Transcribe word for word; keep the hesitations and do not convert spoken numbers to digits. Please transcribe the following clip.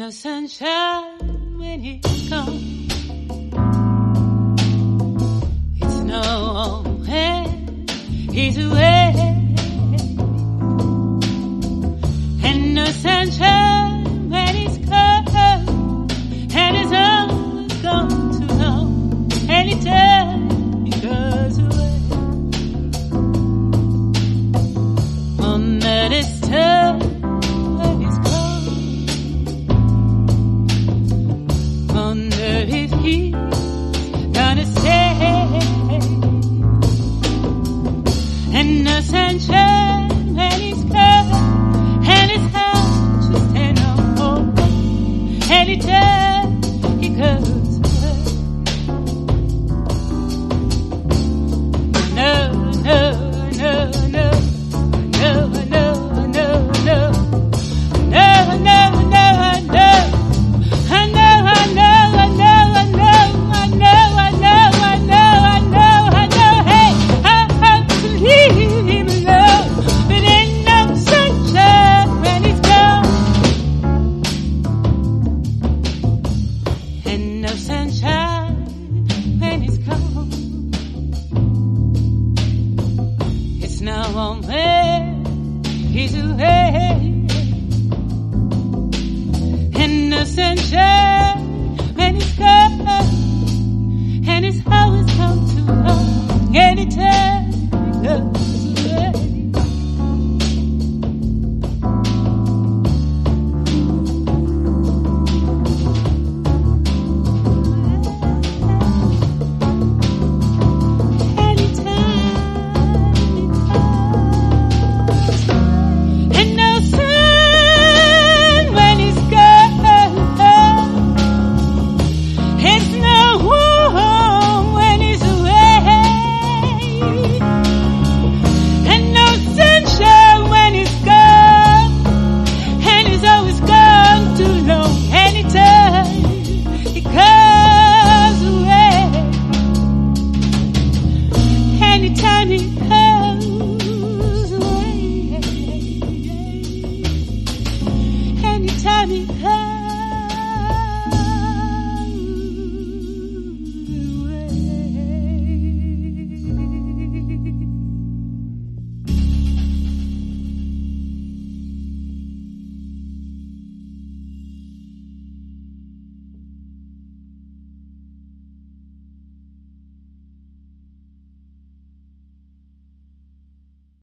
no sunshine when he's gone. It's no when he's away, and no sunshine when he's gone, and it's always gone too long. Anytime he goes away, on that is tough. Wonder if he's gonna stay, and no sunshine when he's gone, and it's hard to stay no more anytime he goes.